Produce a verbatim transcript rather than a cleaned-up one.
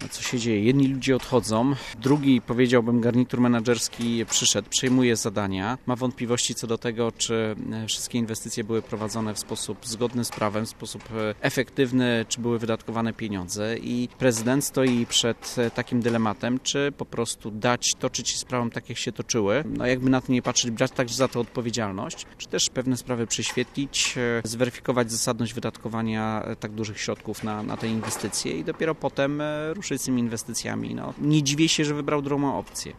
co się dzieje. Jedni ludzie odchodzą, drugi, powiedziałbym, garnitur menedżerski przyszedł, przejmuje zadania, ma wątpliwości co do tego, czy wszystkie inwestycje były prowadzone w sposób zgodny z prawem, w sposób efektywny, czy były wydatkowane pieniądze i prezydent stoi przed takim dylematem, czy po prostu dać toczyć się sprawom tak, jak się toczyły, no jakby na to nie patrzeć, brać także za to odpowiedzialność, czy też pewne sprawy prześwietlić, zweryfikować zasadność wydatkowania tak dużych środków na, na te inwestycje i dopiero potem ruszyć z tymi inwestycjami. No, nie dziwię się, że wybrał drugą opcję.